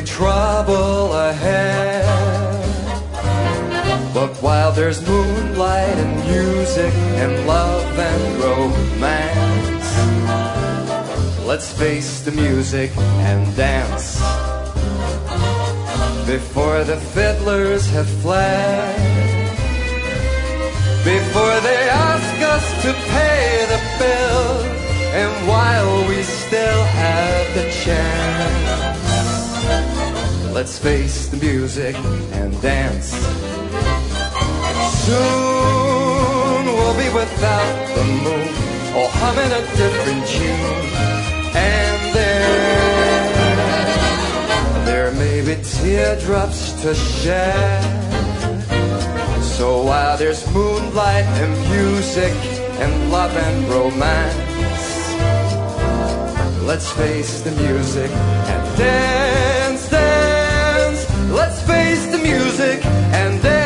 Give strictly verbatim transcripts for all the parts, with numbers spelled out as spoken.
be trouble ahead. But while there's moonlight and music and love and romance, let's face the music and dance before the fiddlers have fled, before they ask us to pay the bill, and while we still have the chance, let's face the music and dance. Soon we'll be without the moon, or humming a different tune, and then there may be teardrops to shed. So while there's moonlight and music and love and romance, let's face the music and dance, dance. Let's face the music and dance.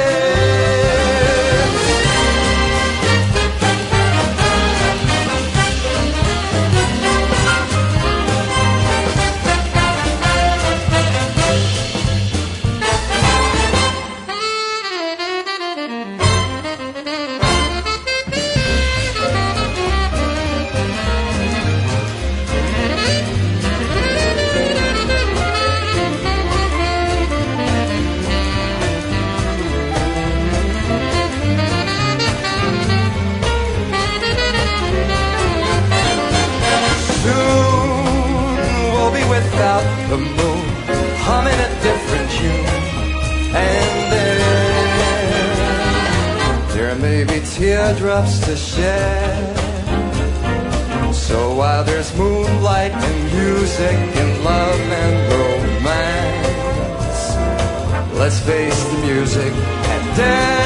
Without the moon, humming a different tune, and then there may be teardrops to shed. So while there's moonlight and music and love and romance, let's face the music and dance.